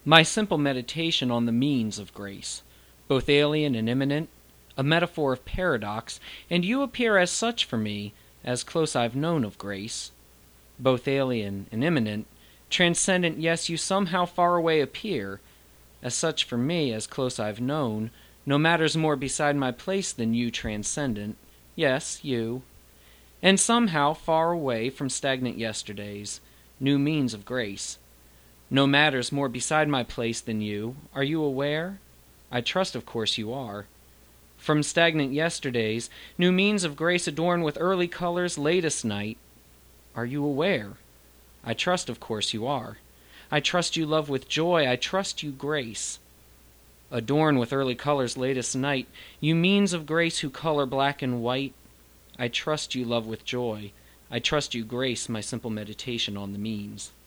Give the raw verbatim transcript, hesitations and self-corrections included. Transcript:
My simple meditation on the means of grace, both alien and immanent, a metaphor of paradox, and you appear as such for me, as close I've known of grace. Both alien and immanent, transcendent, yes, you somehow far away appear, as such for me, as close I've known, no matters more beside my place than you transcendent, yes, you. And somehow far away from stagnant yesterdays, new means of grace. No matters more beside my place than you, are you aware? I trust of course you are. From stagnant yesterdays, new means of grace adorned with early colors latest night. Are you aware? I trust of course you are. I trust you love with joy, I trust you grace. Adorn with early colors latest night, you means of grace who color black and white. I trust you love with joy, I trust you grace my simple meditation on the means.